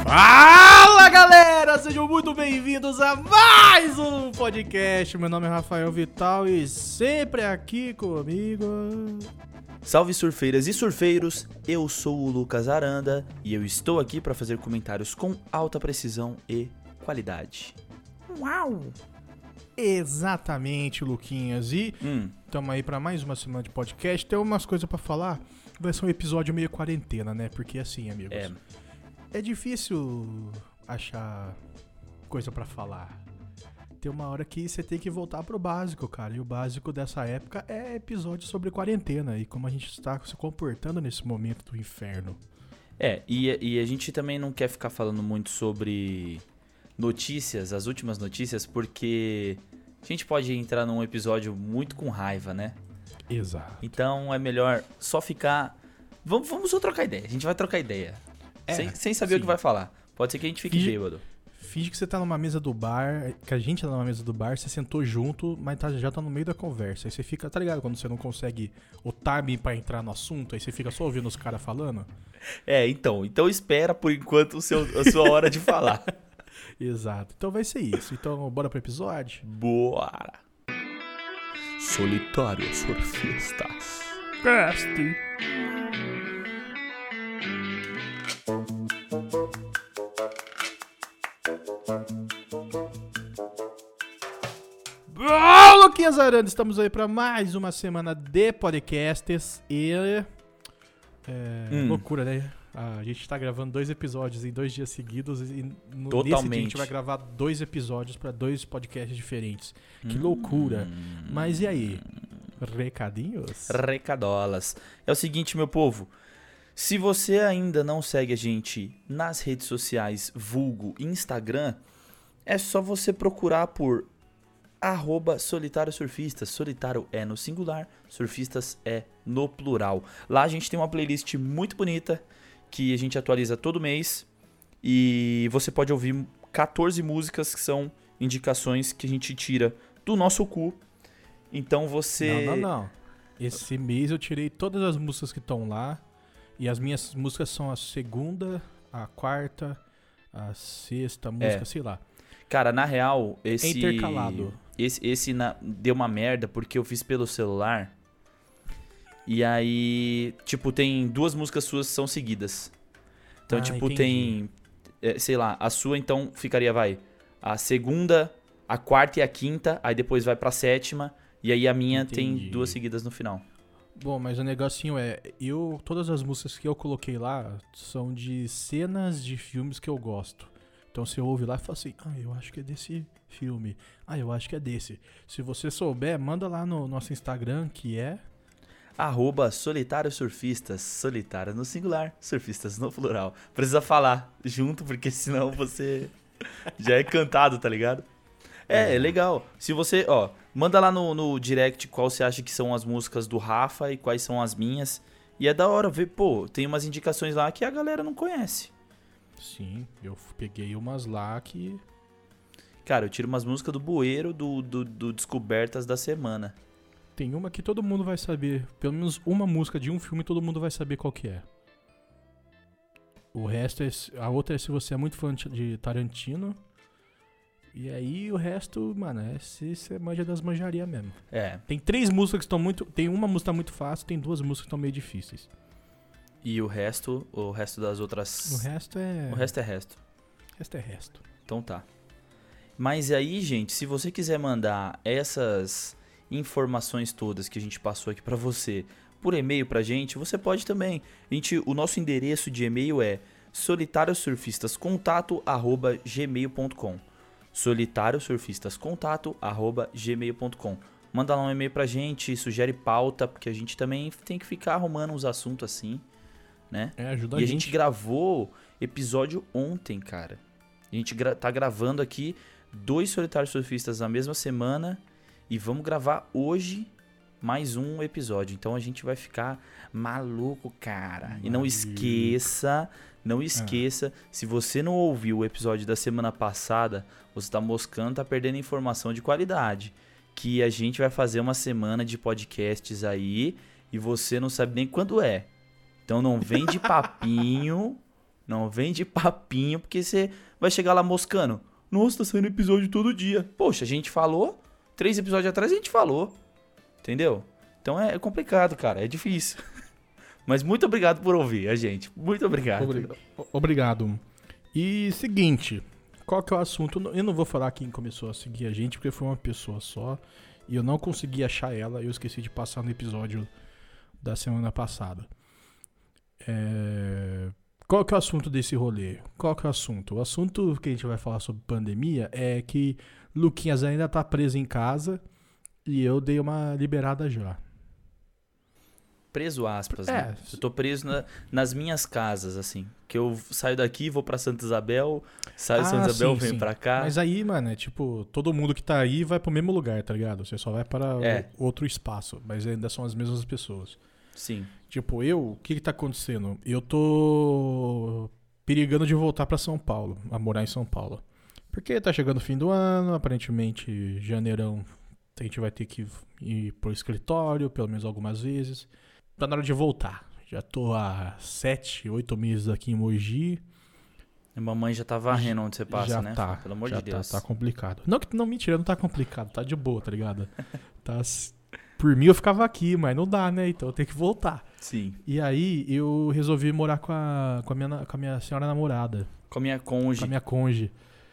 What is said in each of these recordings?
Fala, galera! Sejam muito bem-vindos a mais um podcast. Meu nome é Rafael Vital e sempre aqui comigo... Salve surfeiras e surfeiros, eu sou o Lucas Aranda e eu estou aqui para fazer comentários com alta precisão e qualidade. Uau! Exatamente, Luquinhas. E estamos aí para mais uma semana de podcast. Tem umas coisas para falar. Vai ser um episódio meio quarentena, né? Porque assim, amigos, é difícil achar coisa para falar. Tem uma hora que você tem que voltar pro básico, cara. E o básico dessa época é episódio sobre quarentena e como a gente está se comportando nesse momento do inferno. E a gente também não quer ficar falando muito sobre notícias, as últimas notícias, porque a gente pode entrar num episódio muito com raiva, né? Exato. Então é melhor só ficar... Vamos só trocar ideia, a gente vai trocar ideia. Sem saber o que vai falar. Pode ser que a gente fique bêbado. Finge que você tá numa mesa do bar, que a gente tá numa mesa do bar, você sentou junto, mas já tá no meio da conversa. Aí você fica, tá ligado? Quando você não consegue o time pra entrar no assunto, aí você fica só ouvindo os caras falando. Então espera por enquanto a sua hora de falar. Exato. Então vai ser isso. Então bora pro episódio? Bora! Solitário surfistas. Cast. Bom, Luquinhas Aranda, estamos aí para mais uma semana de podcasts e... loucura, né? A gente tá gravando 2 episódios em 2 dias seguidos e nesse dia a gente vai gravar 2 episódios para 2 podcasts diferentes. Que loucura! Mas e aí? Recadinhos? Recadolas. É o seguinte, meu povo. Se você ainda não segue a gente nas redes sociais, vulgo Instagram, é só você procurar por @solitário surfistas. Solitário é no singular, surfistas é no plural. Lá a gente tem uma playlist muito bonita que a gente atualiza todo mês e você pode ouvir 14 músicas que são indicações que a gente tira do nosso cu. Então você... Não. Esse mês eu tirei todas as músicas que estão lá e as minhas músicas são a segunda, a quarta, a sexta música, sei lá. Cara, na real, esse... É intercalado. Esse deu uma merda porque eu fiz pelo celular. E aí, tipo, tem 2 músicas suas que são seguidas. Então, entendi. tem... sei lá, a sua então ficaria, a segunda, a quarta e a quinta. Aí depois vai pra sétima. E aí a minha tem 2 seguidas no final. Bom, mas o negocinho todas as músicas que eu coloquei lá são de cenas de filmes que eu gosto. Então você ouve lá e fala assim, eu acho que é desse filme. Eu acho que é desse. Se você souber, manda lá no nosso Instagram, que é... @solitário surfistas. Solitário no singular, surfistas no plural. Precisa falar junto, porque senão você já é cantado, tá ligado? É legal. Se você, manda lá no direct qual você acha que são as músicas do Rafa e quais são as minhas. E é da hora ver, tem umas indicações lá que a galera não conhece. Sim, eu peguei umas lá que... Cara, eu tiro umas músicas do bueiro do Descobertas da semana. Tem uma que todo mundo vai saber. Pelo menos uma música de um filme todo mundo vai saber qual que é. O resto a outra é se você é muito fã de Tarantino. E aí o resto, mano, se você manja das manjarias mesmo. Tem 3 músicas que estão muito... Tem uma música muito fácil, tem 2 músicas que estão meio difíceis. E o resto das outras... O resto é... O resto é resto. O resto é resto. Então tá. Mas aí, gente, se você quiser mandar essas informações todas que a gente passou aqui pra você por e-mail pra gente, você pode também. O nosso endereço de e-mail é solitariosurfistascontato@gmail.com. solitariosurfistascontato@gmail.com. Manda lá um e-mail pra gente, sugere pauta, porque a gente também tem que ficar arrumando uns assuntos assim, né? Ajuda a gente gravou episódio ontem, cara. A gente tá gravando aqui 2 solitários surfistas na mesma semana e vamos gravar hoje mais um episódio. Então a gente vai ficar maluco, cara. E não esqueça, se você não ouviu o episódio da semana passada, você tá moscando, tá perdendo informação de qualidade. Que a gente vai fazer uma semana de podcasts aí e você não sabe nem quando é. Então não vem de papinho Não vem de papinho, porque você vai chegar lá moscando. Nossa, tá saindo episódio todo dia. Poxa, a gente falou. 3 episódios atrás a gente falou. Entendeu? Então é complicado, cara. É difícil. Mas muito obrigado por ouvir a gente. Muito obrigado. Obrigado. E seguinte, qual que é o assunto? Eu não vou falar quem começou a seguir a gente, porque foi uma pessoa só. E eu não consegui achar ela. Eu esqueci de passar no episódio da semana passada. Qual que é o assunto desse rolê? Qual que é o assunto? O assunto que a gente vai falar sobre pandemia é que Luquinhas ainda tá preso em casa e eu dei uma liberada já. Preso aspas, né? Eu tô preso nas minhas casas, assim. Que eu saio daqui, vou pra Santa Isabel, saio de Santa Isabel, venho pra cá. Mas aí, mano, é tipo, todo mundo que tá aí vai pro mesmo lugar, tá ligado? Você só vai para outro espaço, mas ainda são as mesmas pessoas. Sim. Tipo, o que tá acontecendo? Eu tô perigando de voltar pra São Paulo, a morar em São Paulo. Porque tá chegando o fim do ano, aparentemente, janeirão, a gente vai ter que ir pro escritório, pelo menos algumas vezes. Tá na hora de voltar. Já tô há 7, 8 meses aqui em Mogi. A mamãe já tá varrendo onde você passa, já né? Tá, pelo amor de Deus. Tá complicado. Não, mentira, não tá complicado. Tá de boa, tá ligado? Por mim eu ficava aqui, mas não dá, né? Então eu tenho que voltar. Sim. E aí eu resolvi morar com a minha senhora namorada. Com a minha cônjuge. Com a minha cônjuge.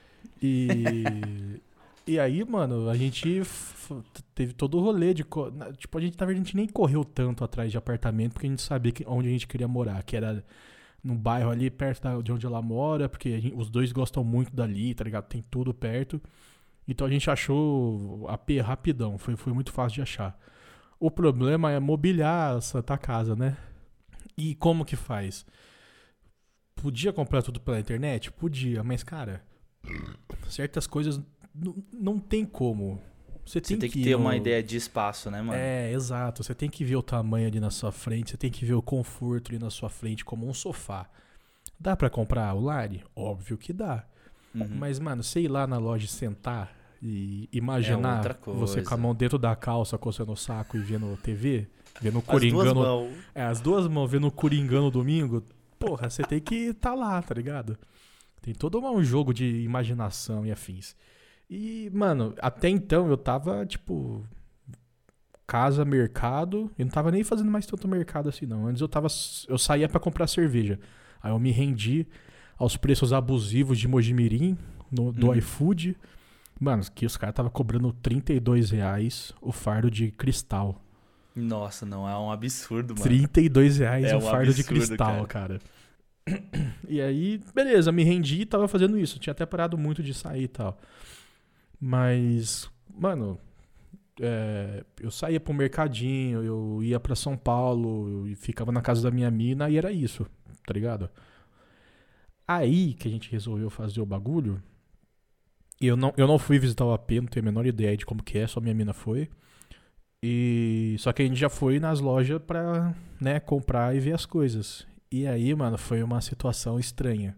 E aí, mano, a gente teve todo o rolê de... Tipo, na verdade, a gente nem correu tanto atrás de apartamento, porque a gente sabia onde a gente queria morar, que era num bairro ali perto de onde ela mora, porque os dois gostam muito dali, tá ligado? Tem tudo perto. Então a gente achou AP rapidão, foi muito fácil de achar. O problema é mobiliar essa casa, né? E como que faz? Podia comprar tudo pela internet? Podia, mas, cara, certas coisas... Não tem como. Você tem que ter uma ideia de espaço, né, mano? Exato. Você tem que ver o tamanho ali na sua frente, você tem que ver o conforto ali na sua frente, como um sofá. Dá pra comprar o Lari? Óbvio que dá. Uhum. Mas, mano, sei lá na loja sentar e imaginar você com a mão dentro da calça, coçando o saco e vendo TV, vendo o Coringano. As duas mãos vendo o Coringano domingo. Porra, você tem que tá lá, tá ligado? Tem todo um jogo de imaginação e afins. E, mano, até então eu tava, tipo, casa, mercado, e não tava nem fazendo mais tanto mercado assim, não. Antes eu saía pra comprar cerveja. Aí eu me rendi aos preços abusivos de Mojimirim, do iFood. Mano, que os caras tava cobrando R$32 o fardo de cristal. Nossa, não, é um absurdo, mano. R$32 o fardo de cristal, cara. E aí, beleza, me rendi e tava fazendo isso. Tinha até parado muito de sair e tal. Mas, mano, eu saía pro mercadinho, eu ia pra São Paulo, eu ficava na casa da minha mina e era isso, tá ligado? Aí que a gente resolveu fazer o bagulho, eu não fui visitar o AP, não tenho a menor ideia de como que é, só minha mina foi. Só que a gente já foi nas lojas pra, né, comprar e ver as coisas. E aí, mano, foi uma situação estranha.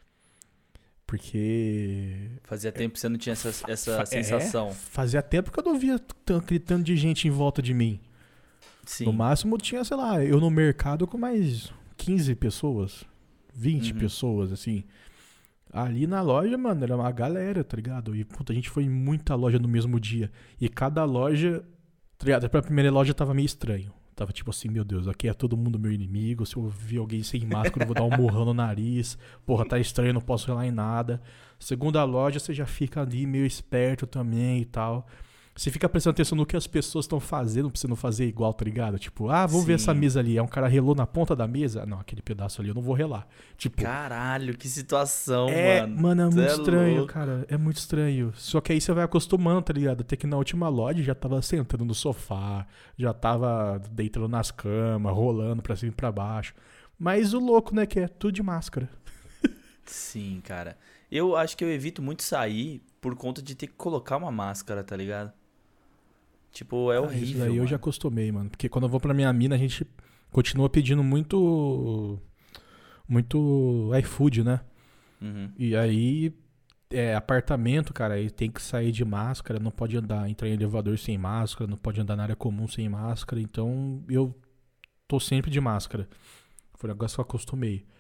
Porque... Fazia tempo que você não tinha essa sensação. Fazia tempo que eu não via aquele tanto de gente em volta de mim. Sim. No máximo tinha, sei lá, eu no mercado com mais 15 pessoas, 20 pessoas, assim. Ali na loja, mano, era uma galera, tá ligado? E, puta, a gente foi em muita loja no mesmo dia. E cada loja, tá ligado? A primeira loja tava meio estranho. Tava tipo assim, meu Deus, aqui é todo mundo meu inimigo. Se eu ver alguém sem máscara, eu vou dar um murrão no nariz. Porra, tá estranho, não posso ir lá em nada. Segunda loja, você já fica ali meio esperto também e tal. Você fica prestando atenção no que as pessoas estão fazendo pra você não fazer igual, tá ligado? Tipo, vamos ver essa mesa ali. É um cara relou na ponta da mesa? Não, aquele pedaço ali eu não vou relar. Tipo, caralho, que situação, mano. Mano, é muito estranho, cara. É muito estranho. Só que aí você vai acostumando, tá ligado? Até que na última loja já tava sentando no sofá, já tava deitando nas camas, rolando pra cima e pra baixo. Mas o louco, né, que é tudo de máscara. Sim, cara. Eu acho que eu evito muito sair por conta de ter que colocar uma máscara, tá ligado? Tipo, é horrível. Isso daí eu já acostumei, mano. Porque quando eu vou pra minha mina, a gente continua pedindo muito iFood, né? Uhum. E aí, apartamento, cara, aí tem que sair de máscara, não pode entrar em elevador sem máscara, não pode andar na área comum sem máscara. Então, eu tô sempre de máscara. Foi um negócio que eu acostumei.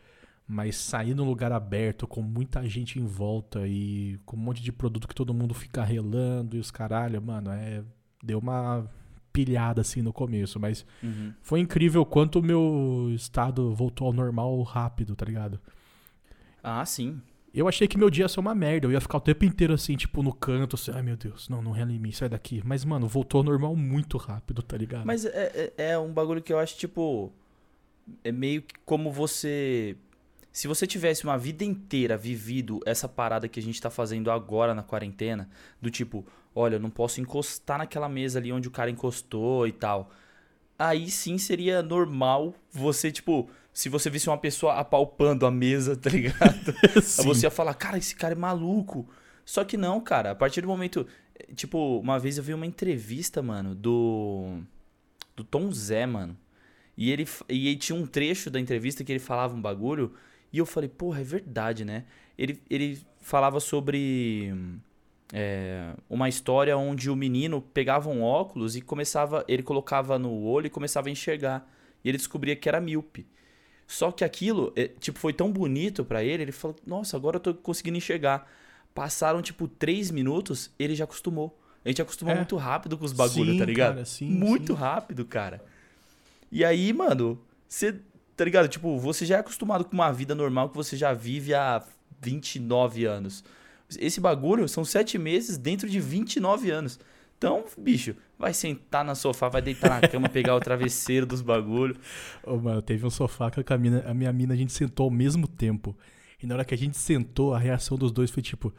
Mas sair num lugar aberto, com muita gente em volta e com um monte de produto que todo mundo fica relando e os caralho, mano, deu uma pilhada assim no começo. Mas foi incrível quanto o meu estado voltou ao normal rápido, tá ligado? Ah, sim. Eu achei que meu dia ia ser uma merda. Eu ia ficar o tempo inteiro assim, tipo, no canto, assim, ai meu Deus, não rela em mim, sai daqui. Mas, mano, voltou ao normal muito rápido, tá ligado? Mas é um bagulho que eu acho, tipo, é meio que como você... Se você tivesse uma vida inteira vivido essa parada que a gente tá fazendo agora na quarentena, do tipo, olha, eu não posso encostar naquela mesa ali onde o cara encostou e tal. Aí sim seria normal você, tipo, se você visse uma pessoa apalpando a mesa, tá ligado? Você ia falar, cara, esse cara é maluco. Só que não, cara, a partir do momento... Tipo, uma vez eu vi uma entrevista, mano, do Tom Zé, mano. E tinha um trecho da entrevista que ele falava um bagulho... E eu falei, porra, é verdade, né? Ele falava sobre uma história onde o menino pegava um óculos e ele colocava no olho e começava a enxergar. E ele descobria que era míope. Só que aquilo, tipo, foi tão bonito pra ele falou, nossa, agora eu tô conseguindo enxergar. Passaram, tipo, 3 minutos, ele já acostumou. A gente acostumou muito rápido com os bagulhos, tá ligado? Cara, sim, muito rápido, cara. E aí, mano, você... Tá ligado? Tipo, você já é acostumado com uma vida normal que você já vive há 29 anos. Esse bagulho são 7 meses dentro de 29 anos. Então, bicho, vai sentar no sofá, vai deitar na cama, pegar o travesseiro dos bagulhos. Ô, mano, teve um sofá que a minha mina, a gente sentou ao mesmo tempo. E na hora que a gente sentou, a reação dos dois foi tipo...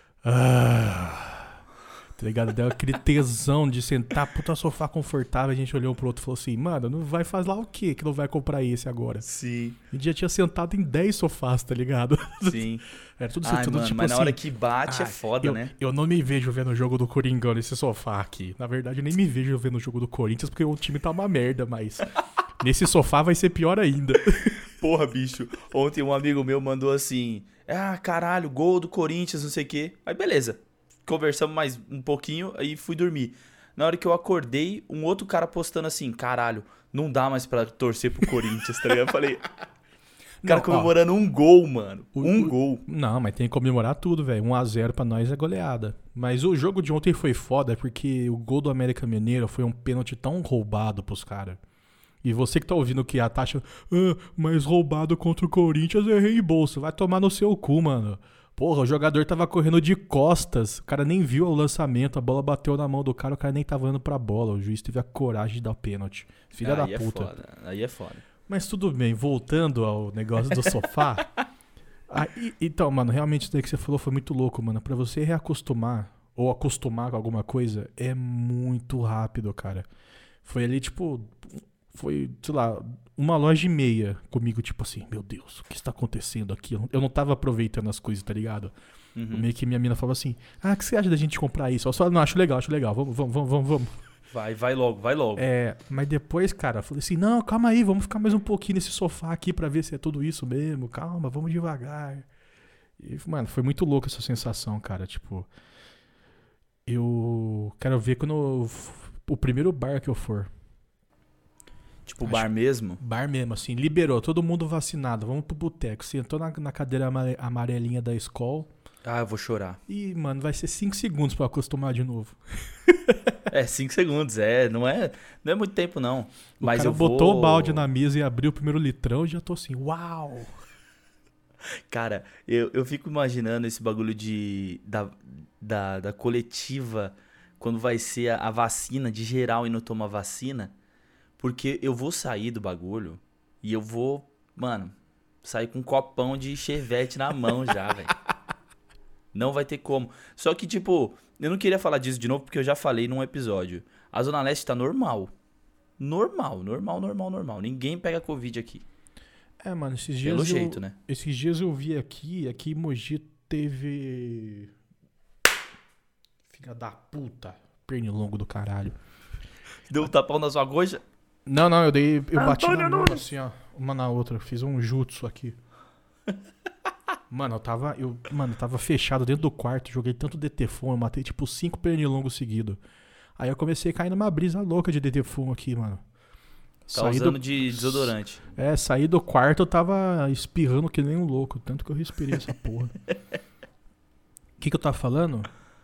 Tá ligado? Deu aquele tesão de sentar, puta sofá confortável. A gente olhou pro outro e falou assim, mano, não vai fazer lá o quê que não vai comprar esse agora? Sim. A gente já tinha sentado em 10 sofás, tá ligado? Sim. Era tudo mano, tipo mas assim, na hora que bate é foda, né? Eu não me vejo vendo o jogo do Coringão nesse sofá aqui. Na verdade, eu nem me vejo vendo o jogo do Corinthians, porque o time tá uma merda, mas nesse sofá vai ser pior ainda. Porra, bicho. Ontem um amigo meu mandou assim, caralho, gol do Corinthians, não sei o quê. Aí beleza. Conversamos mais um pouquinho, aí fui dormir. Na hora que eu acordei, um outro cara postando assim, caralho, não dá mais pra torcer pro Corinthians, tá ligado? Eu falei, o cara comemorando um gol, mano. Gol. Não, mas tem que comemorar tudo, velho. 1-0 pra nós é goleada. Mas o jogo de ontem foi foda porque o gol do América Mineiro foi um pênalti tão roubado pros caras. E você que tá ouvindo que a taxa, mas roubado contra o Corinthians é reembolso. Vai tomar no seu cu, mano. Porra, o jogador tava correndo de costas, o cara nem viu o lançamento, a bola bateu na mão do cara, o cara nem tava indo pra bola. O juiz teve a coragem de dar o pênalti. Filha da puta. Aí é foda. Mas tudo bem, voltando ao negócio do sofá. Então, mano, realmente isso daí que você falou foi muito louco, mano. Pra você reacostumar ou acostumar com alguma coisa, é muito rápido, cara. Foi ali, tipo... Foi, sei lá, uma loja e meia comigo, tipo assim, meu Deus, o que está acontecendo aqui? Eu não tava aproveitando as coisas, tá ligado? Meio que minha mina falava assim, o que você acha da gente comprar isso? Eu só, não, acho legal, vamos. Vai logo. Mas depois, cara, eu falei assim, não, calma aí, vamos ficar mais um pouquinho nesse sofá aqui pra ver se é tudo isso mesmo, calma, vamos devagar. E, mano, foi muito louco essa sensação, cara, tipo, eu quero ver quando o primeiro bar que eu for. Tipo, bar mesmo? Bar mesmo, assim, liberou, todo mundo vacinado, vamos pro boteco. Sentou na cadeira amarelinha da escola. Eu vou chorar. E, mano, vai ser 5 segundos pra acostumar de novo. 5 segundos, não é muito tempo, não. Mas eu botou o balde na mesa e abriu o primeiro litrão e já tô assim, uau! Cara, eu fico imaginando esse bagulho da coletiva, quando vai ser a vacina, de geral e não tomar vacina. Porque eu vou sair do bagulho e eu vou, mano, sair com um copão de chevette na mão já, velho. Não vai ter como. Só que, tipo, eu não queria falar disso de novo porque eu já falei num episódio. A Zona Leste tá normal. Normal. Ninguém pega Covid aqui. Mano, esses dias Pelo jeito, né? Esses dias eu vi aqui em Mogi teve... Filha da puta. Pernilongo do caralho. Deu um tapão na sua coxa? Não, eu bati na mão assim, ó, uma na outra, fiz um jutsu aqui. Mano, eu tava fechado dentro do quarto, joguei tanto DT-Fon, eu matei tipo 5 pernilongos seguidos. Aí eu comecei a cair numa brisa louca de DT-Fon aqui, mano. usando de desodorante. Saí do quarto, eu tava espirrando que nem um louco, tanto que eu respirei essa porra. O que eu tava falando?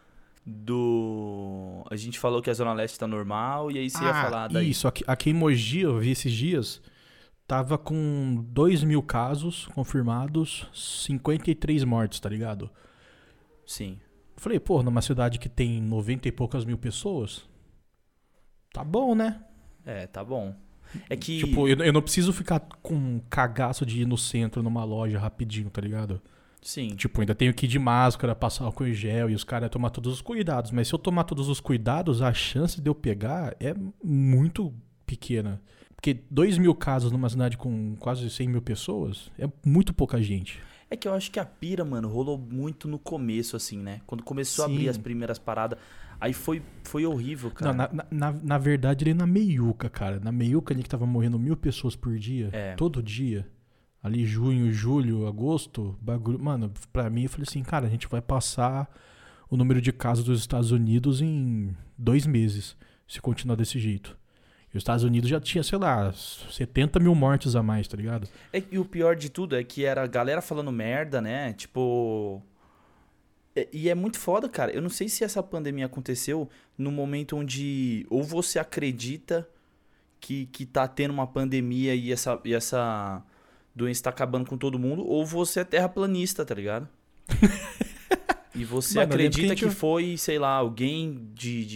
A gente falou que a Zona Leste tá normal, e aí você ia falar daí. Isso, aqui em Mogi, eu vi esses dias, tava com 2.000 casos confirmados, 53 mortes, tá ligado? Sim. Falei, pô, numa cidade que tem 90 e poucas mil pessoas, tá bom, né? Tá bom. É que... Tipo, eu não preciso ficar com um cagaço de ir no centro, numa loja, rapidinho, tá ligado? Sim. Tipo, ainda tenho que ir de máscara, passar álcool em gel e os caras tomar todos os cuidados. Mas se eu tomar todos os cuidados, a chance de eu pegar é muito pequena. Porque 2.000 casos numa cidade com quase 100 mil pessoas é muito pouca gente. É que eu acho que a pira, mano, rolou muito no começo, assim, né? Quando começou a abrir as primeiras paradas, aí foi horrível, cara. Não, na verdade, ele é na meiuca, cara. Na meiuca ali que tava morrendo 1.000 pessoas por dia, todo dia. Ali junho, julho, agosto, bagulho. Mano, pra mim eu falei assim, cara, a gente vai passar o número de casos dos Estados Unidos em 2 meses, se continuar desse jeito. E os Estados Unidos já tinha, sei lá, 70 mil mortes a mais, tá ligado? E o pior de tudo é que era a galera falando merda, né? Tipo... E é muito foda, cara. Eu não sei se essa pandemia aconteceu no momento onde ou você acredita que tá tendo uma pandemia e essa doença tá acabando com todo mundo, ou você é terraplanista, tá ligado? E você acredita que foi, sei lá, alguém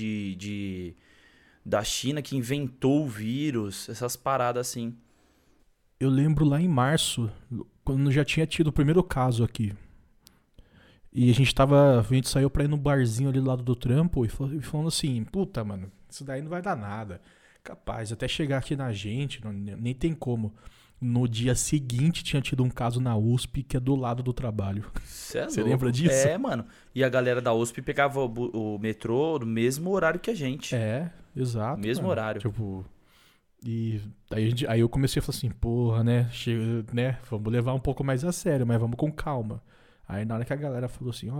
da China que inventou o vírus, essas paradas assim. Eu lembro lá em março, quando já tinha tido o primeiro caso aqui. E a gente saiu pra ir no barzinho ali do lado do trampo e falando assim, puta, mano, isso daí não vai dar nada. Capaz, até chegar aqui na gente, nem tem como. No dia seguinte tinha tido um caso na USP que é do lado do trabalho. Você lembra disso? Mano. E a galera da USP pegava o metrô no mesmo horário que a gente. Exato. Mesmo horário. Tipo, e aí eu comecei a falar assim, porra, né? Vamos levar um pouco mais a sério, mas vamos com calma. Aí na hora que a galera falou assim,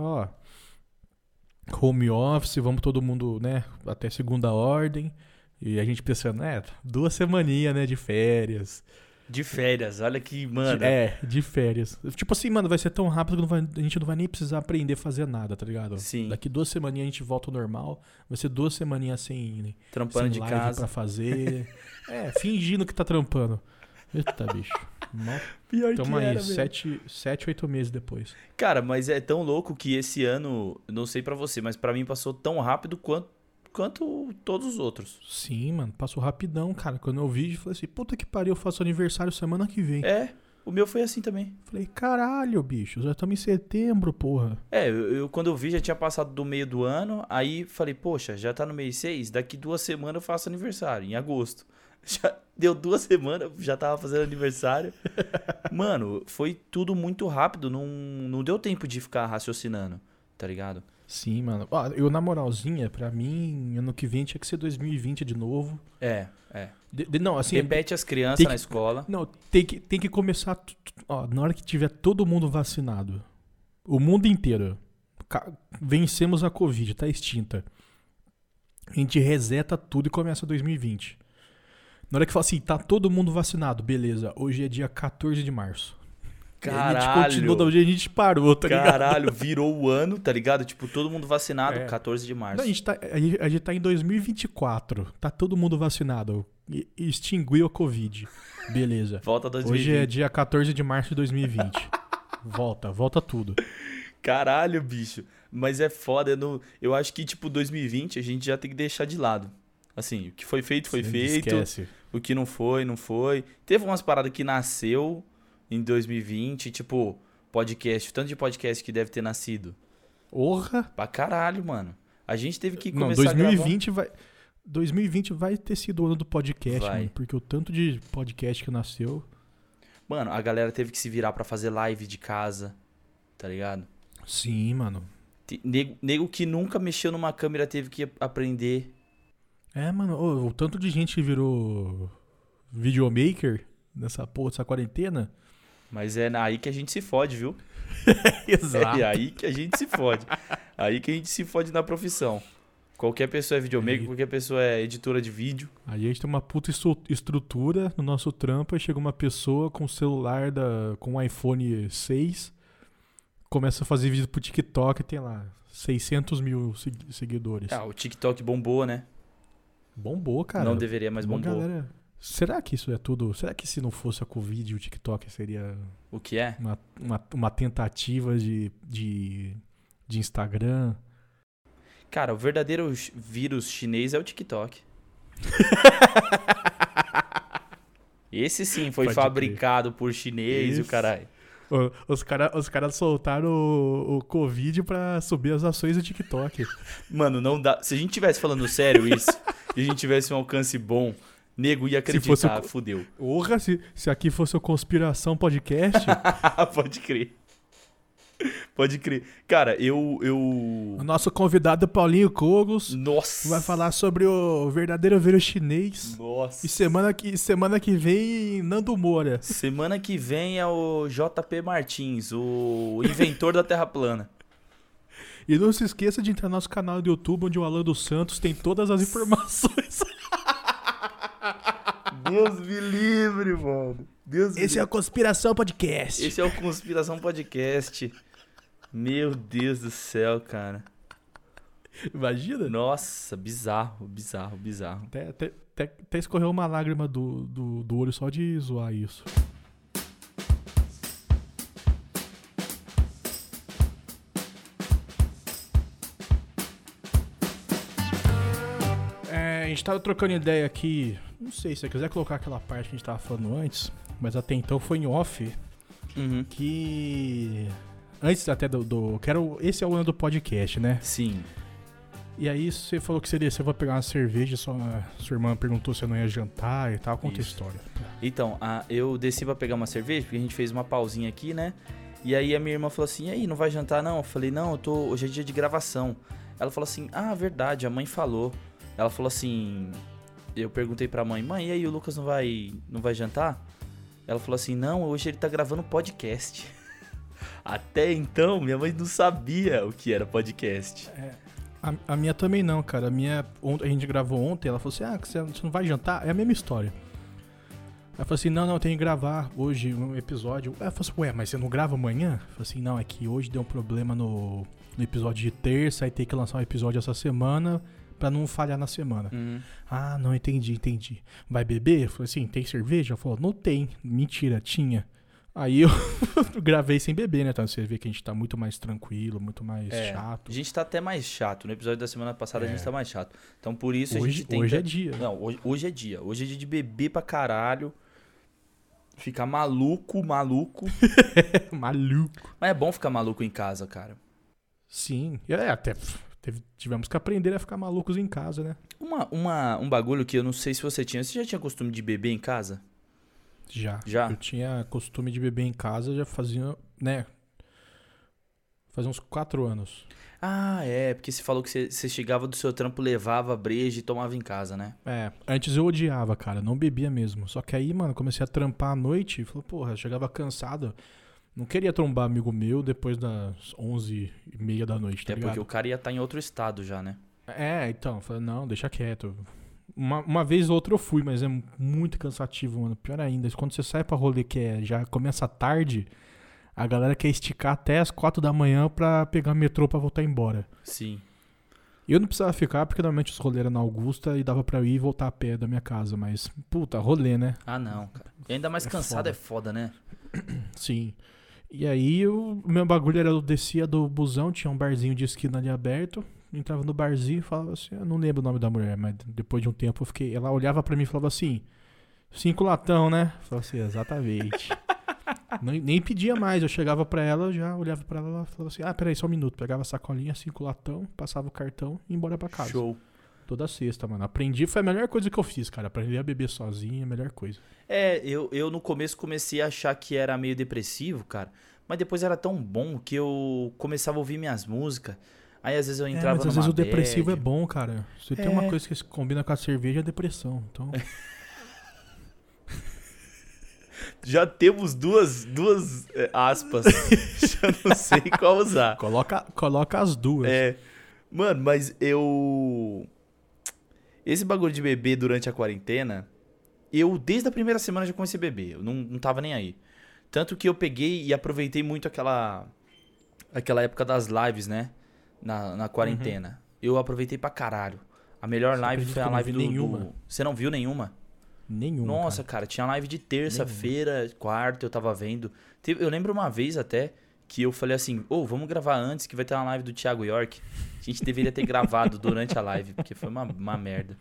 home office, vamos todo mundo, né? Até segunda ordem. E a gente pensando, 2 semaninhas, né? De férias. De férias, olha que, mano. De férias. Tipo assim, mano, vai ser tão rápido que a gente não vai nem precisar aprender a fazer nada, tá ligado? Sim. Daqui 2 semaninhas a gente volta ao normal. Vai ser 2 semaninhas sem trampando de live casa pra fazer. Fingindo que tá trampando. Eita, bicho. Pior Tamo que aí, era, 7, 8 meses depois. Cara, mas é tão louco que esse ano, não sei pra você, mas pra mim passou tão rápido quanto todos os outros. Sim, mano, passou rapidão, cara. Quando eu vi, eu falei assim, puta que pariu, eu faço aniversário semana que vem. O meu foi assim também. Falei, caralho, bicho, já estamos em setembro, porra. Eu quando eu vi já tinha passado do meio do ano, aí falei, poxa, já tá no mês 6, daqui 2 semanas eu faço aniversário, em agosto. Já deu 2 semanas, já tava fazendo aniversário. Mano, foi tudo muito rápido, não deu tempo de ficar raciocinando, tá ligado? Sim, mano. Eu, na moralzinha, pra mim, ano que vem tinha que ser 2020 de novo. Não, assim... Repete as crianças na escola. Não, tem que começar... na hora que tiver todo mundo vacinado, o mundo inteiro, vencemos a Covid, tá extinta. A gente reseta tudo e começa 2020. Na hora que fala assim, tá todo mundo vacinado, beleza, hoje é dia 14 de março. Caralho. A gente continuou da onde a gente parou, tá ligado? Caralho, virou o ano, tá ligado? Tipo, todo mundo vacinado, 14 de março. Não, a gente tá em 2024, tá todo mundo vacinado, extinguiu a Covid, beleza. Volta 2020. Hoje é dia 14 de março de 2020. Volta tudo. Caralho, bicho. Mas é foda, eu acho que, tipo, 2020 a gente já tem que deixar de lado. Assim, o que foi feito, foi feito. Esquece. O que não foi, não foi. Teve umas paradas que nasceu em 2020, tipo, podcast, o tanto de podcast que deve ter nascido. Porra! Pra caralho, mano. A gente teve que começar 2020 a gravar. 2020 vai ter sido o ano do podcast, Vai. mano, porque o tanto de podcast que nasceu... Mano, a galera teve que se virar pra fazer live de casa, tá ligado? Sim, mano. Nego que nunca mexeu numa câmera teve que aprender. Mano, o tanto de gente que virou videomaker nessa porra, dessa quarentena... Mas é aí que a gente se fode, viu? Exato. É aí que a gente se fode. Aí que a gente se fode na profissão. Qualquer pessoa é videomaker, qualquer pessoa é editora de vídeo. Aí a gente tem uma puta estrutura no nosso trampo, aí chega uma pessoa com celular, com um iPhone 6, começa a fazer vídeo pro TikTok e tem lá 600 mil seguidores. O TikTok bombou, né? Bombou, cara. Não deveria, mas bombou. Galera, será que isso é tudo? Será que se não fosse a Covid, o TikTok seria... O que é? Uma tentativa de Instagram? Cara, o verdadeiro vírus chinês é o TikTok. Esse sim foi fabricado por chinês e o caralho. Os caras soltaram o Covid pra subir as ações do TikTok. Mano, não dá. Se a gente tivesse falando sério isso, e a gente tivesse um alcance bom, nego ia acreditar, fudeu. Porra, se aqui fosse o Conspiração Podcast... Pode crer. Pode crer. Cara, O nosso convidado Paulinho Cogos. Nossa. Vai falar sobre o verdadeiro vírus chinês. Nossa. E semana que vem, Nando Moura. Semana que vem é o JP Martins, o inventor da Terra plana. E não se esqueça de entrar no nosso canal do YouTube, onde o Alan dos Santos tem todas as informações. Deus me livre, mano. Esse é o Conspiração Podcast. Esse é o Conspiração Podcast. Meu Deus do céu, cara. Imagina? Nossa, bizarro. Até escorreu uma lágrima do olho só de zoar isso. A gente tava trocando ideia aqui. Não sei, se você quiser colocar aquela parte que a gente tava falando antes, mas até então foi em off. Uhum. Que... Antes até esse é o ano do podcast, né? Sim. E aí você falou que você desceu pra pegar uma cerveja, sua irmã perguntou se eu não ia jantar e tal, conta a história. Então, eu desci pra pegar uma cerveja, porque a gente fez uma pausinha aqui, né? E aí a minha irmã falou assim, e aí, não vai jantar não? Eu falei, não, hoje é dia de gravação. Ela falou assim, verdade, a mãe falou. Ela falou assim, eu perguntei pra mãe, e aí o Lucas não vai jantar? Ela falou assim, não, hoje ele tá gravando podcast. Até então, minha mãe não sabia o que era podcast. A minha também não, cara. A gente gravou ontem, ela falou assim, você não vai jantar? É a mesma história. Ela falou assim, não, eu tenho que gravar hoje um episódio. Ela falou assim, mas você não grava amanhã? Eu falei assim, não, é que hoje deu um problema no episódio de terça, aí tem que lançar um episódio essa semana pra não falhar na semana. Não, entendi. Vai beber? Eu falei assim, tem cerveja? Ela falou, não tem. Mentira, tinha. Aí eu gravei sem beber, né? Então você vê que a gente tá muito mais tranquilo, muito mais chato. A gente tá até mais chato. No episódio da semana passada a gente tá mais chato. Então por isso a gente tenta... Hoje é dia. Não, hoje é dia. Hoje é dia de beber pra caralho. Ficar maluco. Maluco. Mas é bom ficar maluco em casa, cara. Sim. Até tivemos que aprender a ficar malucos em casa, né? Um bagulho que eu não sei se você tinha. Você já tinha costume de beber em casa? Já. Já? Eu tinha costume de beber em casa, já fazia, né? Fazia uns 4 anos. Porque você falou que você chegava do seu trampo, levava breja e tomava em casa, né? Antes eu odiava, cara, não bebia mesmo. Só que aí, mano, comecei a trampar à noite, falei, porra, eu chegava cansado. Não queria trombar amigo meu depois das 11h30 da noite, tá ligado? Porque o cara ia estar em outro estado já, né? Então, falei, não, deixa quieto. Uma vez ou outra eu fui, mas é muito cansativo, mano. Pior ainda, quando você sai pra rolê que já começa tarde, a galera quer esticar até as 4 da manhã pra pegar metrô pra voltar embora. Sim. Eu não precisava ficar, porque normalmente os rolês eram na Augusta e dava pra eu ir e voltar a pé da minha casa, mas, puta, rolê, né? Não, cara. E ainda mais cansado é foda, né? Sim. E aí o meu bagulho era, eu descia do busão, tinha um barzinho de esquina ali aberto, entrava no barzinho e falava assim, eu não lembro o nome da mulher, mas depois de um tempo ela olhava pra mim e falava assim, 5 latão, né? Eu falava assim, exatamente. Nem pedia mais, eu chegava pra ela, já olhava pra ela e falava assim, peraí, só um minuto. Pegava a sacolinha, 5 latão, passava o cartão e ia embora pra casa. Show. Toda sexta, mano. Aprendi, foi a melhor coisa que eu fiz, cara. Aprendi a beber sozinho, a melhor coisa. Eu no começo comecei a achar que era meio depressivo, cara. Mas depois era tão bom que eu começava a ouvir minhas músicas. Aí às vezes eu entrava mas às vezes o bad. depressivo é bom, cara. Se tem uma coisa que combina com a cerveja, é depressão. Então... Já temos duas aspas. Já não sei qual usar. Coloca as duas. Mano, mas eu... Esse bagulho de beber durante a quarentena, eu desde a primeira semana já comecei a beber. Eu não tava nem aí. Tanto que eu peguei e aproveitei muito aquela época das lives, né? Na quarentena. Eu aproveitei pra caralho. A melhor live foi a live do... Você não viu nenhuma? Nenhuma. Nossa, cara, tinha live de terça-feira, quarta, eu tava vendo. Eu lembro uma vez até que eu falei assim, vamos gravar antes que vai ter uma live do Thiago York. A gente deveria ter gravado durante a live, porque foi uma merda.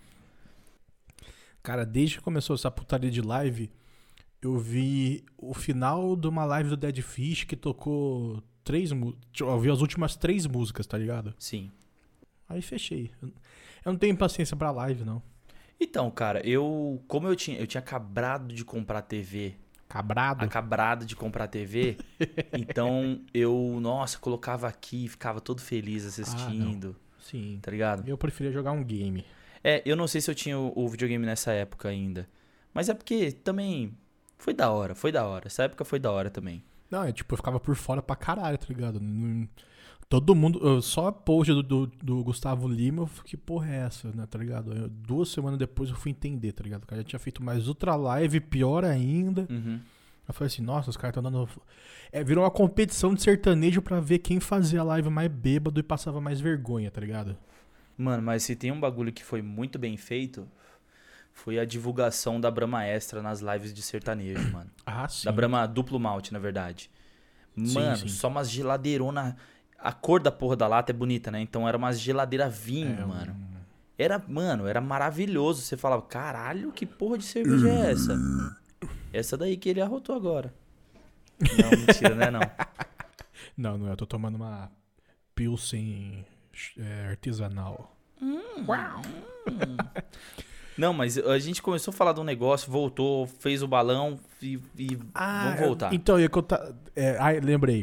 Cara, desde que começou essa putaria de live, eu vi o final de uma live do Dead Fish que tocou 3 músicas. Eu vi as últimas 3 músicas, tá ligado? Sim. Aí fechei. Eu não tenho paciência pra live, não. Então, cara, como eu tinha acabado de comprar TV. Acabado de comprar TV. Então colocava aqui e ficava todo feliz assistindo. Sim. Tá ligado? Eu preferia jogar um game. Eu não sei se eu tinha o videogame nessa época ainda. Mas é porque também foi da hora. Essa época foi da hora também. Não, eu ficava por fora pra caralho, tá ligado? Todo mundo, só a post do Gustavo Lima, eu falei, que porra é essa, né, tá ligado? 2 semanas depois eu fui entender, tá ligado? O cara já tinha feito mais outra live, pior ainda. Uhum. Eu falei assim, nossa, os caras estão dando... virou uma competição de sertanejo pra ver quem fazia a live mais bêbado e passava mais vergonha, tá ligado? Mano, mas se tem um bagulho que foi muito bem feito, foi a divulgação da Brahma Extra nas lives de sertanejo, mano. Ah, sim. Da Brahma Duplo Malte, na verdade. Mano, sim. só umas geladeironas... A cor da porra da lata é bonita, né? Então era umas geladeira vinho, mano. Era maravilhoso. Você falava, caralho, que porra de cerveja é essa? Essa daí que ele arrotou agora. Não, mentira, né? Não. Não é. Eu tô tomando uma Pilsen artesanal. Uau. Não, mas a gente começou a falar de um negócio, voltou, fez o balão e vamos voltar. Então, lembrei.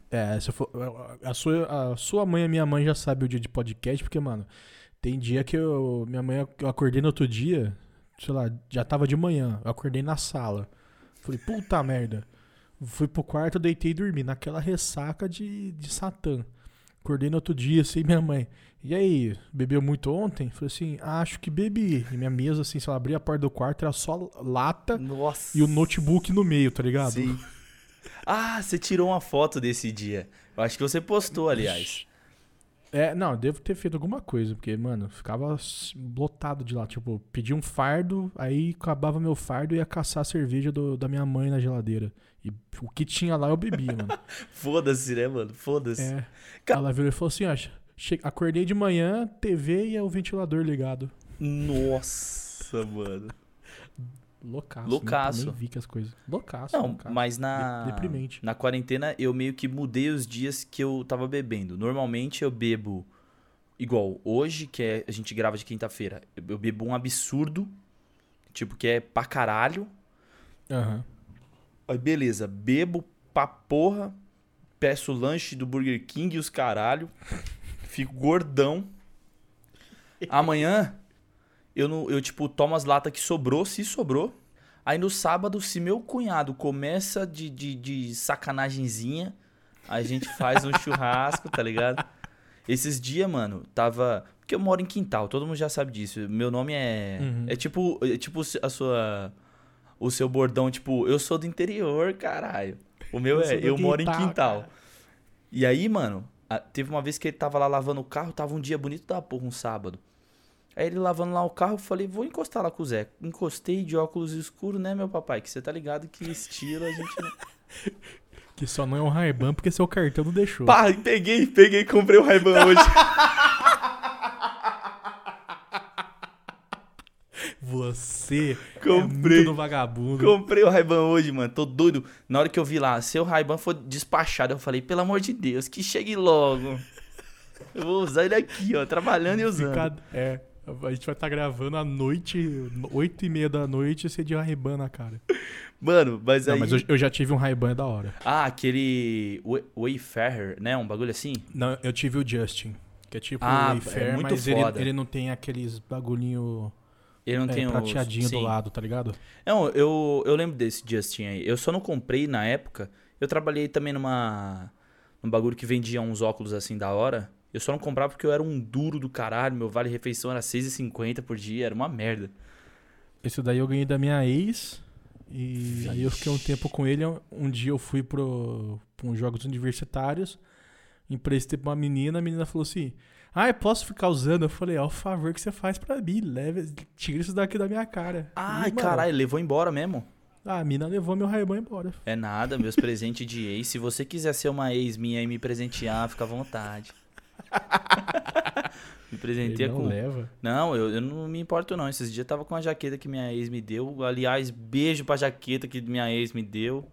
A sua mãe e a minha mãe já sabem o dia de podcast, porque, mano, tem dia que eu acordei no outro dia, sei lá, já tava de manhã, eu acordei na sala. Falei, puta merda. Fui pro quarto, deitei e dormi, naquela ressaca de Satã. Acordei no outro dia, assim, minha mãe, e aí, bebeu muito ontem? Falei assim, acho que bebi. E minha mesa, assim, se ela abria a porta do quarto, era só lata. Nossa. E o notebook no meio, tá ligado? Sim. Ah, você tirou uma foto desse dia. Eu acho que você postou, aliás. Não, devo ter feito alguma coisa, porque, mano, ficava lotado de lá. Tipo, pedi um fardo, aí acabava meu fardo e ia caçar a cerveja da minha mãe na geladeira. E o que tinha lá eu bebia, mano. Foda-se, né, mano? Foda-se. Ela virou e falou assim, ó, acordei de manhã, TV e o ventilador ligado. Nossa, mano. Loucaço. Nem vi que as coisas. Loucaço. Mas deprimente. Na quarentena eu meio que mudei os dias que eu tava bebendo. Normalmente eu bebo igual hoje, que a gente grava de quinta-feira. Eu bebo um absurdo, tipo, que é pra caralho. Aham. Aí beleza, bebo pra porra, peço lanche do Burger King e os caralho, fico gordão. Amanhã eu tipo, tomo as latas que sobrou, se sobrou. Aí no sábado, se meu cunhado começa de sacanagemzinha, a gente faz um churrasco, tá ligado? Esses dias, mano, tava... Porque eu moro em quintal, todo mundo já sabe disso. Meu nome é... Uhum. É tipo o seu bordão, tipo, eu sou do interior, caralho. O meu eu moro em quintal. Cara. E aí, mano, teve uma vez que ele tava lá lavando o carro, tava um dia bonito da porra, um sábado. Aí ele lavando lá o carro, eu falei, vou encostar lá com o Zé. Encostei de óculos escuros, né, meu papai? Que você tá ligado que estilo a gente não... Que só não é um Ray-Ban porque seu cartão não deixou. Pá, peguei e comprei o Ray-Ban hoje. Você é muito do vagabundo. Comprei o Ray-Ban hoje, mano. Tô doido. Na hora que eu vi lá, se o Ray-Ban for despachado, eu falei, pelo amor de Deus, que chegue logo. Eu vou usar ele aqui, ó, trabalhando e usando. A gente vai estar gravando à noite, 8h30 da noite, e você de Ray-Ban na cara. Mano, mas aí... Não, mas eu já tive um Ray-Ban da hora. Ah, aquele Wayfarer, né? Um bagulho assim? Não, eu tive o Justin, que é tipo o Wayfarer, muito mas foda. Ele não tem aqueles bagulhinho... Ele não tem prateadinho do lado, tá ligado? Não, eu lembro desse Justin aí. Eu só não comprei na época. Eu trabalhei também num bagulho que vendia uns óculos assim da hora. Eu só não comprava porque eu era um duro do caralho. Meu vale-refeição era R$6,50 por dia. Era uma merda. Esse daí eu ganhei da minha ex. E aí eu fiquei um tempo com ele. Um dia eu fui pra uns jogos universitários. Emprestei pra uma menina. A menina falou assim... eu posso ficar usando? Eu falei, o favor que você faz pra mim. Tira isso daqui da minha cara. Ai, caralho, levou embora mesmo? A mina levou meu Ray-Ban embora. É nada, meus presentes de ex. Se você quiser ser uma ex minha e me presentear, fica à vontade. Me presenteia Ele não leva. Não, eu não me importo não. Esses dias eu tava com a jaqueta que minha ex me deu. Aliás, beijo pra jaqueta que minha ex me deu.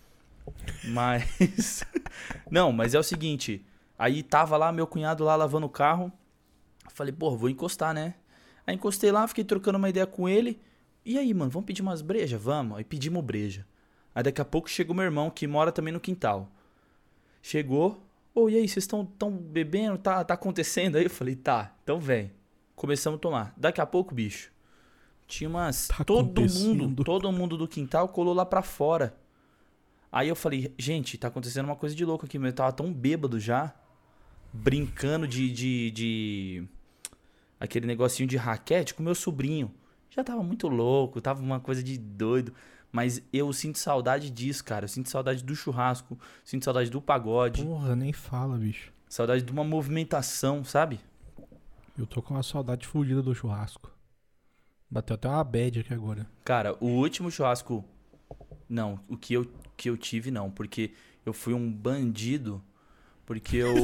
Mas... Não, mas é o seguinte. Aí tava lá meu cunhado lá lavando o carro. Falei, vou encostar, né? Aí encostei lá, fiquei trocando uma ideia com ele. E aí, mano, vamos pedir umas brejas? Vamos. Aí pedimos breja. Aí daqui a pouco chegou meu irmão, que mora também no quintal. Chegou. E aí, vocês estão bebendo? Tá acontecendo? Aí eu falei, tá, então vem. Começamos a tomar. Daqui a pouco, bicho, tinha umas... Todo mundo do quintal colou lá pra fora. Aí eu falei, gente, tá acontecendo uma coisa de louco aqui. Eu tava tão bêbado já, brincando de aquele negocinho de raquete com meu sobrinho. Já tava muito louco, tava uma coisa de doido. Mas eu sinto saudade disso, cara. Eu sinto saudade do churrasco, sinto saudade do pagode. Porra, nem fala, bicho. Saudade de uma movimentação, sabe? Eu tô com uma saudade fodida do churrasco. Bateu até uma bad aqui agora. Cara, o último churrasco... Não, o que eu tive não. Porque eu fui um bandido. Porque eu...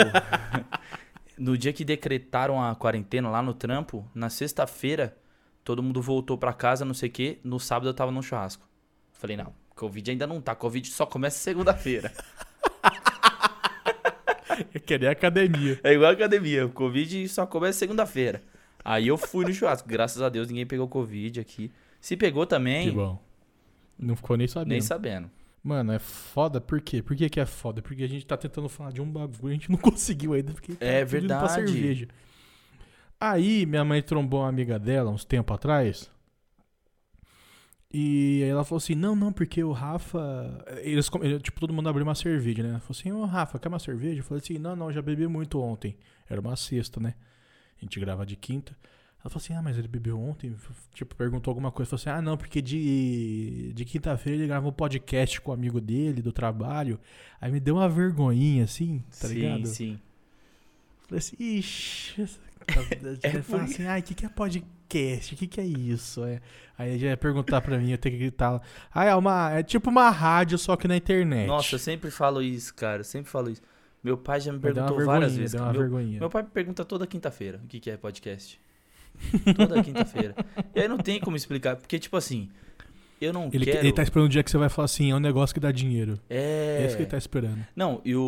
No dia que decretaram a quarentena lá no trampo, na sexta-feira... Todo mundo voltou pra casa, não sei o quê. No sábado eu tava num churrasco. Falei, não, Covid ainda não tá. Covid só começa segunda-feira. É que nem academia. É igual a academia. O Covid só começa segunda-feira. Aí eu fui no churrasco. Graças a Deus ninguém pegou Covid aqui. Se pegou também... Que bom. Não ficou nem sabendo. Nem sabendo. Mano, é foda. Por quê? Por que é foda? Porque a gente tá tentando falar de um bagulho e a gente não conseguiu ainda. Porque É tá verdade. Pra cerveja. Aí, minha mãe trombou uma amiga dela uns tempos atrás. E aí ela falou assim, não, porque o Rafa... Tipo, todo mundo abriu uma cerveja, né? Ela falou assim, Rafa, quer uma cerveja? Eu falei assim, não, já bebi muito ontem. Era uma sexta, né? A gente grava de quinta. Ela falou assim, mas ele bebeu ontem? Tipo, perguntou alguma coisa. Falou assim, não, porque de quinta-feira ele gravou um podcast com um amigo dele, do trabalho. Aí me deu uma vergonhinha, assim, tá ligado? Sim. Falei assim, ixi... Ele fala assim, o que é podcast? O que é isso? Aí ele já ia perguntar pra mim, eu tenho que gritar. É tipo uma rádio, só que na internet. Nossa, eu sempre falo isso, cara. Meu pai já me perguntou várias vezes. Meu pai me pergunta toda quinta-feira o que é podcast. Toda quinta-feira. E aí não tem como explicar, porque tipo assim, eu não quero... Ele tá esperando o dia que você vai falar assim, é um negócio que dá dinheiro. É isso que ele tá esperando. Não, e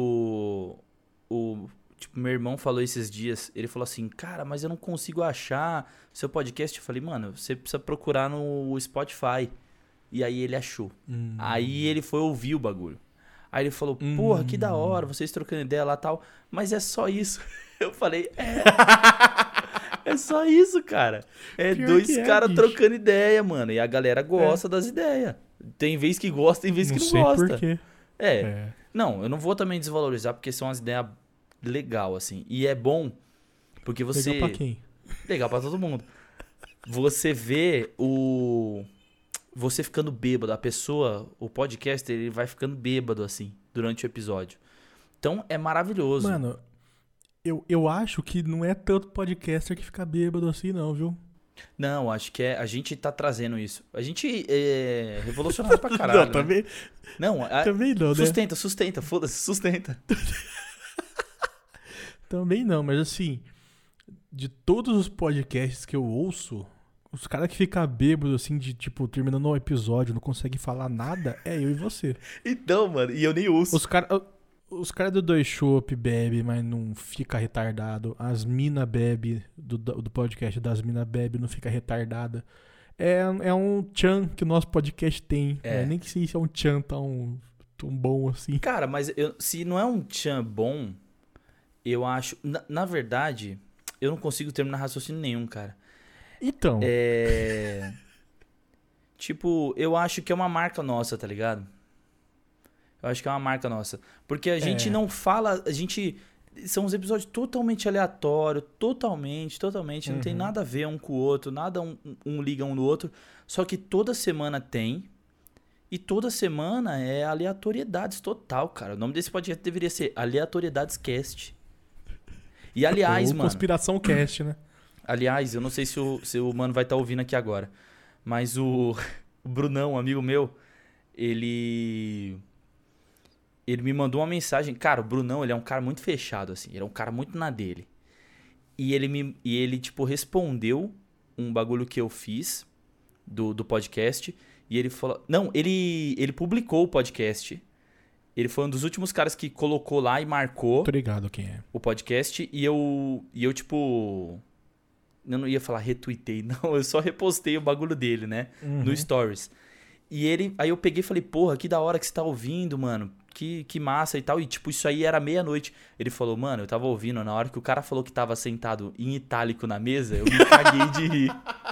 Tipo, meu irmão falou esses dias, ele falou assim, cara, mas eu não consigo achar seu podcast. Eu falei, mano, você precisa procurar no Spotify. E aí ele achou. Aí ele foi ouvir o bagulho. Aí ele falou, porra, que da hora, vocês trocando ideia lá e tal. Mas é só isso. Eu falei, é só isso, cara. É pior dois caras trocando ideia, mano. E a galera gosta das ideias. Tem vez que gosta, tem vez que não gosta. Não sei por quê. Não, eu não vou também desvalorizar, porque são as ideias legal, assim. E é bom porque você... Legal pra quem? Legal pra todo mundo. Você vê você ficando bêbado. A pessoa, o podcaster, ele vai ficando bêbado, assim, durante o episódio. Então, é maravilhoso. Mano, eu acho que não é tanto podcaster que fica bêbado assim, não, viu? Não, acho que a gente tá trazendo isso. A gente é revolucionário pra caralho. Não, também... Não, também não, né? Sustenta, foda-se, sustenta. Também não, mas assim, de todos os podcasts que eu ouço, os caras que ficam bêbados, assim, de tipo, terminando um episódio, não conseguem falar nada, é eu e você. Então, mano, e eu nem ouço. Os caras do Dois Chopp bebe, mas não fica retardado. As mina bebe, do podcast das mina bebe, não fica retardada. É um tchan que o nosso podcast tem. Né? Nem que se isso é um tchan tão bom assim. Cara, mas se não é um tchan bom... Eu acho... Na verdade, eu não consigo terminar raciocínio nenhum, cara. Então... Tipo, eu acho que é uma marca nossa, tá ligado? Eu acho que é uma marca nossa. Porque a gente não fala... A gente São uns episódios totalmente aleatórios, totalmente, não tem nada a ver um com o outro, nada um liga um no outro, só que toda semana tem, e toda semana é aleatoriedades total, cara. O nome desse podcast deveria ser Aleatoriedades Cast. E aliás, mano... Conspiração Cast, né? Aliás, eu não sei se o mano vai estar ouvindo aqui agora, mas o Brunão, um amigo meu, ele me mandou uma mensagem. Cara, o Brunão, ele é um cara muito fechado, assim. Ele é um cara muito na dele. E ele tipo, respondeu um bagulho que eu fiz do podcast. E ele falou... Não, ele publicou o podcast. Ele foi um dos últimos caras que colocou lá e marcou... Tô ligado quem é. O podcast. E eu tipo... Eu não ia falar retuitei, não. Eu só repostei o bagulho dele, né? No Stories. E aí eu peguei e falei, porra, que da hora que você tá ouvindo, mano. Que massa e tal. E tipo, isso aí era meia-noite. Ele falou, mano, eu tava ouvindo. Na hora que o cara falou que tava sentado em itálico na mesa, eu me caguei de rir.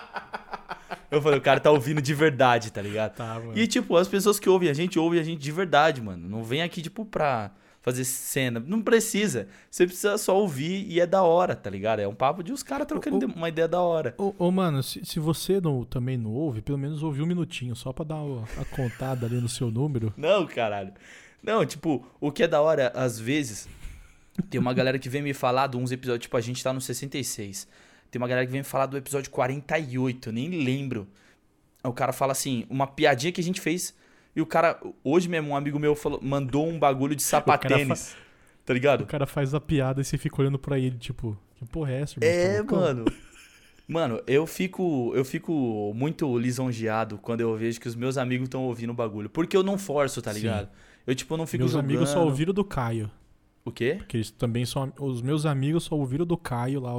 Eu falei, o cara tá ouvindo de verdade, tá ligado? Tá, mano. E tipo, as pessoas que ouvem a gente de verdade, mano. Não vem aqui, tipo, pra fazer cena. Não precisa. Você precisa só ouvir e é da hora, tá ligado? É um papo de os caras trocando uma ideia da hora. Ô, mano, se você também não ouve, pelo menos ouve um minutinho, só pra dar a contada ali no seu número. Não, caralho. Não, tipo, o que é da hora, às vezes, tem uma galera que vem me falar de uns episódios, tipo, a gente tá no 66. Tem uma galera que vem me falar do episódio 48, eu nem lembro. O cara fala assim, uma piadinha que a gente fez, e o cara, hoje mesmo, um amigo meu mandou um bagulho de sapatênis, tá ligado? O cara faz a piada e você fica olhando pra ele, tipo, que porra é essa, irmão? Mano. Mano, eu fico muito lisonjeado quando eu vejo que os meus amigos estão ouvindo o bagulho. Porque eu não forço, tá ligado? Sim. Eu, tipo, não fico meus jogando. Meus amigos só ouviram do Caio. O quê? Porque eles também são... Os meus amigos só ouviram do Caio lá,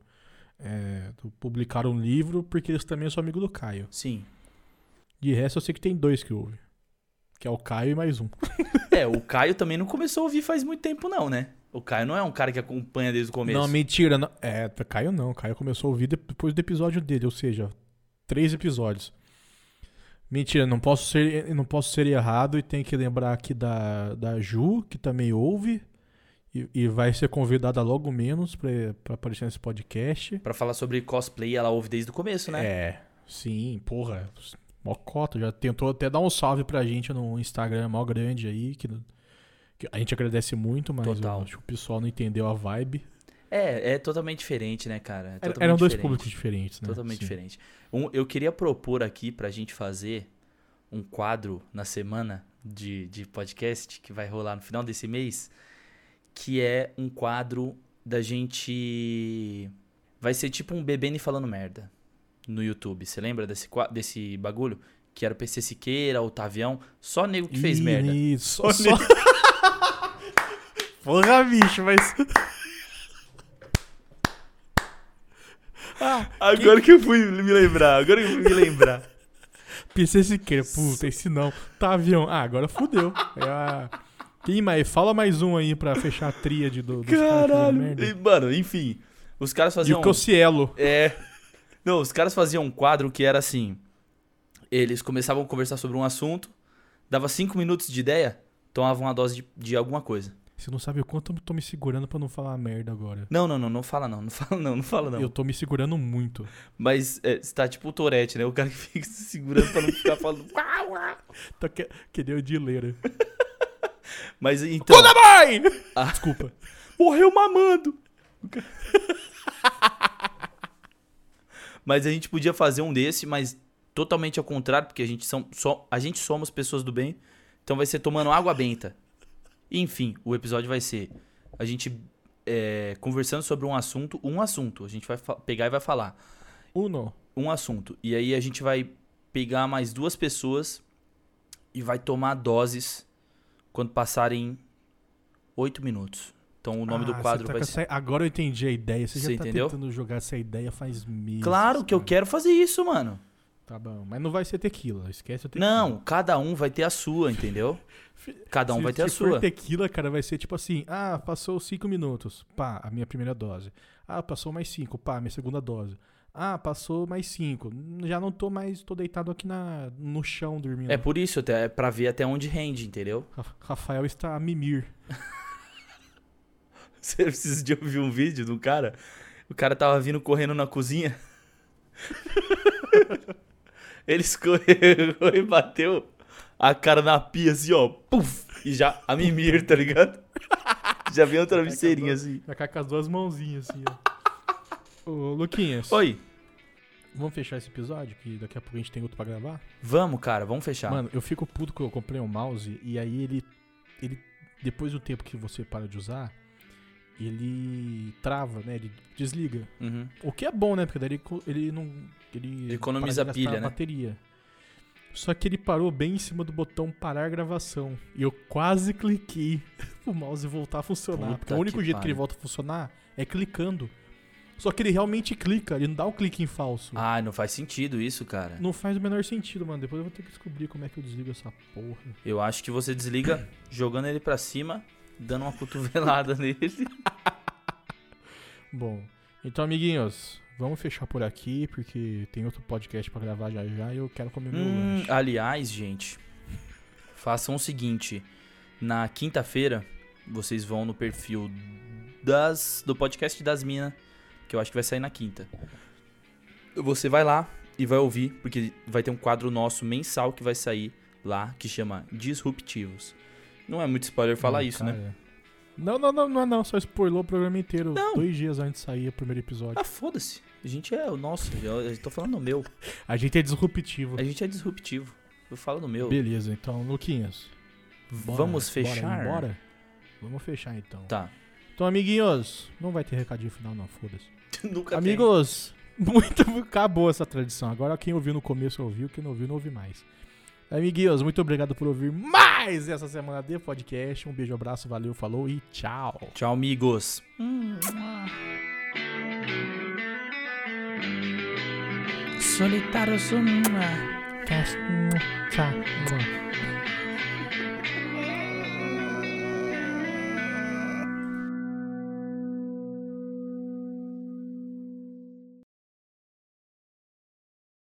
publicaram um livro, porque eles também são amigos do Caio. Sim. De resto, eu sei que tem 2 que ouvem. Que é o Caio e mais um. O Caio também não começou a ouvir faz muito tempo, não, né? O Caio não é um cara que acompanha desde o começo. Não, mentira. Não. Caio não. Caio começou a ouvir depois do episódio dele, ou seja, 3 episódios. Mentira, não posso ser errado e tem que lembrar aqui da Ju, que também ouve e vai ser convidada logo menos pra aparecer nesse podcast. Pra falar sobre cosplay, ela ouve desde o começo, né? Sim, porra. Mó cota, já tentou até dar um salve pra gente no Instagram mó grande aí, que a gente agradece muito, mas eu acho que o pessoal não entendeu a vibe. É totalmente diferente, né, cara? Eram 2 públicos diferentes, né? Totalmente diferente. Eu queria propor aqui pra gente fazer um quadro na semana de podcast que vai rolar no final desse mês, que é um quadro da gente... Vai ser tipo um bebendo e falando merda no YouTube. Você lembra desse bagulho? Que era o PC Siqueira, o Tavião, só nego que fez merda. Isso, só... Porra, bicho, mas... Agora que eu fui me lembrar. PC Siqueira, puta, esse não. Tavião, agora fudeu. Quem mais? Fala mais um aí pra fechar a tríade dos caralho. Mano, enfim. Os caras faziam... E o Cocielo. Não, os caras faziam um quadro que era assim... Eles começavam a conversar sobre um assunto, dava 5 minutos de ideia, tomavam uma dose de alguma coisa. Você não sabe o quanto eu tô me segurando pra não falar merda agora. Não fala não. Eu tô me segurando muito. Mas você tá tipo o Tourette, né? O cara que fica se segurando pra não ficar falando... Tá que deu de leira. Mas então... Toda mãe! Desculpa. Morreu mamando. Mas a gente podia fazer um desse, mas totalmente ao contrário, porque a gente somos pessoas do bem. Então vai ser tomando água benta. Enfim, o episódio vai ser a gente conversando sobre um assunto. A gente vai pegar e vai falar. Um assunto. E aí a gente vai pegar mais 2 pessoas e vai tomar doses quando passarem 8 minutos. Então o nome do quadro vai ser... Agora eu entendi a ideia. Você já entendeu? Tentando jogar essa ideia faz meses. Claro que eu quero fazer isso, mano. Tá bom, mas não vai ser tequila. Esquece o tequila. Não, cada um vai ter a sua, entendeu? Cada um vai ter a sua. Se for tequila, cara, vai ser tipo assim... passou 5 minutos. Pá, a minha primeira dose. Passou mais 5. Pá, minha segunda dose. Passou mais 5. Já não tô mais... Tô deitado aqui no chão dormindo. É por isso, é pra ver até onde rende, entendeu? Rafael está a mimir. Você precisa de ouvir um vídeo de um cara. O cara tava vindo correndo na cozinha. Ele escorregou e bateu a cara na pia assim, ó. Puf! E já a mimir, tá ligado? Já veio uma travesseirinha assim. Já cai com as 2 mãozinhas assim, ó. Ô, Luquinhas. Oi. Vamos fechar esse episódio, que daqui a pouco a gente tem outro pra gravar? Vamos, cara, vamos fechar. Mano, eu fico puto que eu comprei um mouse e aí ele depois do tempo que você para de usar, ele trava, né? Ele desliga. Uhum. O que é bom, né? Porque daí ele não... Ele economiza a pilha, né? Bateria. Só que ele parou bem em cima do botão parar a gravação. E eu quase cliquei pro mouse voltar a funcionar. Puta, porque o único jeito que ele volta a funcionar é clicando. Só que ele realmente clica, ele não dá um clique em falso. Ah, não faz sentido isso, cara. Não faz o menor sentido, mano. Depois eu vou ter que descobrir como é que eu desligo essa porra. Eu acho que você desliga jogando ele pra cima, dando uma cotovelada nele. Bom, então, amiguinhos, vamos fechar por aqui, porque tem outro podcast pra gravar já e eu quero comer meu lanche. Aliás, gente, façam o seguinte. Na quinta-feira, vocês vão no perfil do podcast das minas, que eu acho que vai sair na quinta. Você vai lá e vai ouvir, porque vai ter um quadro nosso mensal que vai sair lá, que chama Disruptivos. Não é muito spoiler falar isso, cara, né? Não, só spoilou o programa inteiro. Não. 2 dias antes de sair o primeiro episódio. Ah, foda-se. A gente é o nosso, eu tô falando no meu. A gente é disruptivo. A gente é disruptivo. Eu falo no meu. Beleza, então, Luquinhas. Vamos fechar? Bora? Vamos fechar, então. Tá. Então, amiguinhos, não vai ter recadinho final, não, foda-se. Nunca Amigos, acabou essa tradição. Agora quem ouviu no começo ouviu, quem não ouviu não ouve mais. Amiguinhos, muito obrigado por ouvir mais essa semana de podcast. Um beijo, abraço, valeu, falou e tchau. Tchau, amigos. Solitário, tchau.